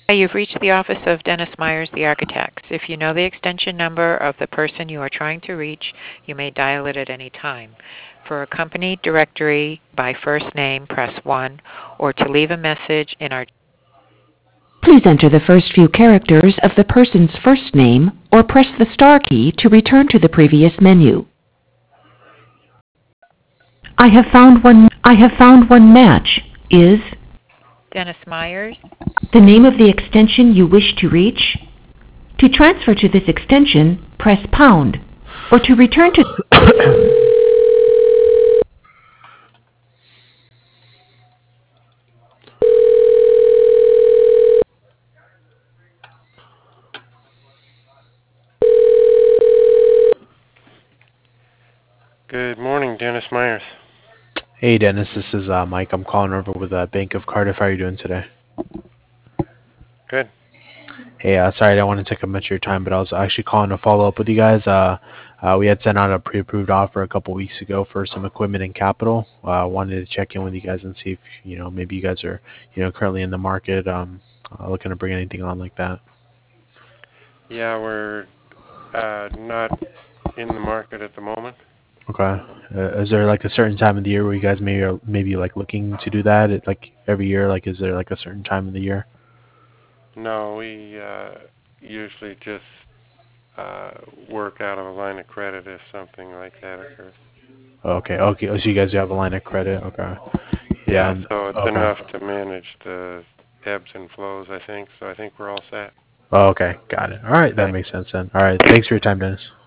You've reached the office of Dennis Myers, the architect. If you know the extension number of the person you are trying to reach, you may dial it at any time. For a company directory by first name, press 1, or to leave a message in our Please enter the first few characters of the person's first name or press the star key to return to the previous menu. I have found one match. Is Dennis Myers. the name of the extension you wish to reach? To transfer to this extension, press pound. Or to return to... Good morning, Dennis Myers. Hey Dennis, this is Mike. I'm calling over with Bank of Cardiff. How are you doing today? Good. Hey, sorry I don't want to take up much of your time, but I was actually calling to follow up with you guys. We had sent out a pre-approved offer a couple weeks ago for some equipment and capital. Wanted to check in with you guys and see if maybe you guys are currently in the market looking to bring anything on like that. Yeah, we're not in the market at the moment. Okay. Is there like a certain time of the year where you guys maybe like looking to do that? Like every year, like is there like a certain time of the year? No, we usually just work out of a line of credit if something like that occurs. Okay. Oh, so you guys do have a line of credit. Okay. Yeah. Yeah, so it's Okay. enough to manage the ebbs and flows, I think. So I think we're all set. Oh, okay. Got it. All right. That Thanks. makes sense then. All right. Thanks for your time, Dennis.